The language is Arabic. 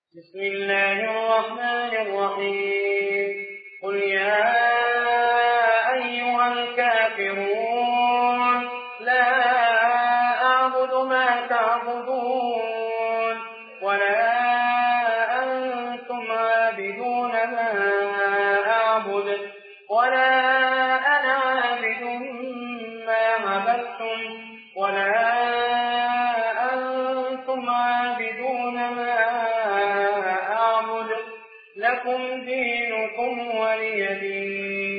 بسم الله الرحمن الرحيم قل يا أيها الكافرون لا أعبد ما تعبدون ولا أنتم عابدون ما أعبد ولا أنا عابد ما عبدتم ولا أنتم عابدون ما أعبد لكم دينكم ولي دين.